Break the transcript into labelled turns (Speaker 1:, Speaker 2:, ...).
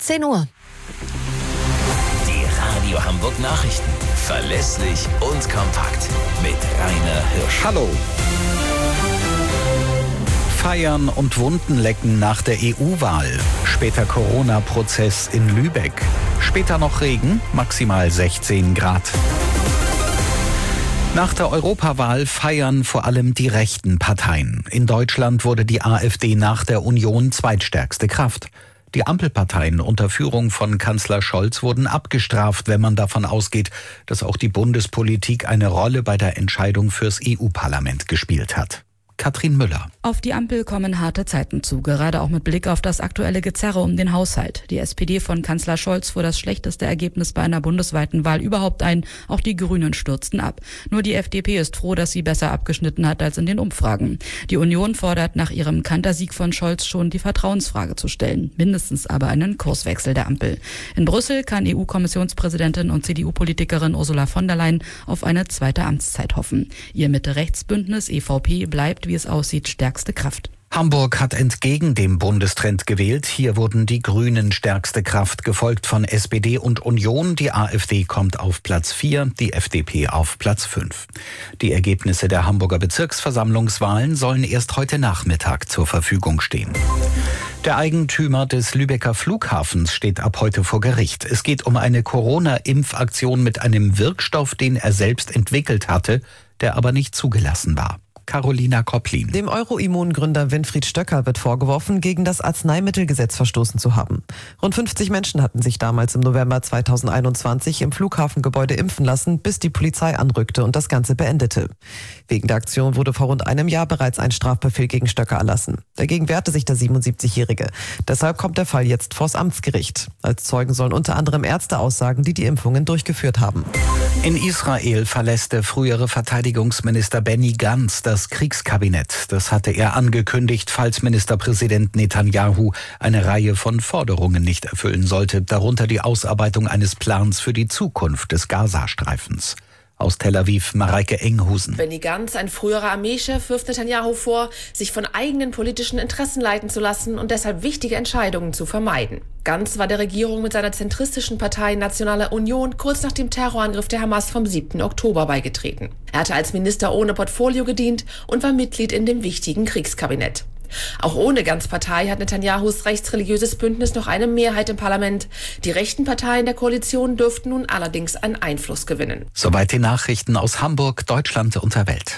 Speaker 1: 10 Uhr.
Speaker 2: Die Radio Hamburg Nachrichten. Verlässlich und kompakt. Mit Rainer Hirsch.
Speaker 3: Hallo. Feiern und Wunden lecken nach der EU-Wahl. Später Corona-Prozess in Lübeck. Später noch Regen, maximal 16 Grad. Nach der Europawahl feiern vor allem die rechten Parteien. In Deutschland wurde die AfD nach der Union zweitstärkste Kraft. Die Ampelparteien unter Führung von Kanzler Scholz wurden abgestraft, wenn man davon ausgeht, dass auch die Bundespolitik eine Rolle bei der Entscheidung fürs EU-Parlament gespielt hat. Katrin Müller.
Speaker 4: Auf die Ampel kommen harte Zeiten zu, gerade auch mit Blick auf das aktuelle Gezerre um den Haushalt. Die SPD von Kanzler Scholz fuhr das schlechteste Ergebnis bei einer bundesweiten Wahl überhaupt ein. Auch die Grünen stürzten ab. Nur die FDP ist froh, dass sie besser abgeschnitten hat als in den Umfragen. Die Union fordert nach ihrem Kantersieg von Scholz schon die Vertrauensfrage zu stellen. Mindestens aber einen Kurswechsel der Ampel. In Brüssel kann EU-Kommissionspräsidentin und CDU-Politikerin Ursula von der Leyen auf eine zweite Amtszeit hoffen. Ihr Mitte-Rechts-Bündnis EVP bleibt, wie es aussieht, stärkste Kraft.
Speaker 3: Hamburg hat entgegen dem Bundestrend gewählt. Hier wurden die Grünen stärkste Kraft, gefolgt von SPD und Union. Die AfD kommt auf Platz 4, die FDP auf Platz 5. Die Ergebnisse der Hamburger Bezirksversammlungswahlen sollen erst heute Nachmittag zur Verfügung stehen. Der Eigentümer des Lübecker Flughafens steht ab heute vor Gericht. Es geht um eine Corona-Impfaktion mit einem Wirkstoff, den er selbst entwickelt hatte, der aber nicht zugelassen war. Carolina Kopplin.
Speaker 5: Dem Euroimmun-Gründer Winfried Stöcker wird vorgeworfen, gegen das Arzneimittelgesetz verstoßen zu haben. Rund 50 Menschen hatten sich damals im November 2021 im Flughafengebäude impfen lassen, bis die Polizei anrückte und das Ganze beendete. Wegen der Aktion wurde vor rund einem Jahr bereits ein Strafbefehl gegen Stöcker erlassen. Dagegen wehrte sich der 77-Jährige. Deshalb kommt der Fall jetzt vors Amtsgericht. Als Zeugen sollen unter anderem Ärzte aussagen, die die Impfungen durchgeführt haben.
Speaker 3: In Israel verlässt der frühere Verteidigungsminister Benny Gantz das Kriegskabinett. Das hatte er angekündigt, falls Ministerpräsident Netanyahu eine Reihe von Forderungen nicht erfüllen sollte, darunter die Ausarbeitung eines Plans für die Zukunft des Gazastreifens. Aus Tel Aviv, Mareike Enghusen.
Speaker 6: Benny Gantz, ein früherer Armeechef, wirft Netanyahu vor, sich von eigenen politischen Interessen leiten zu lassen und deshalb wichtige Entscheidungen zu vermeiden. Gantz war der Regierung mit seiner zentristischen Partei Nationale Union kurz nach dem Terrorangriff der Hamas vom 7. Oktober beigetreten. Er hatte als Minister ohne Portfolio gedient und war Mitglied in dem wichtigen Kriegskabinett. Auch ohne Gantz Partei hat Netanyahus rechtsreligiöses Bündnis noch eine Mehrheit im Parlament. Die rechten Parteien der Koalition dürften nun allerdings an Einfluss gewinnen.
Speaker 3: Soweit die Nachrichten aus Hamburg, Deutschland und der Welt.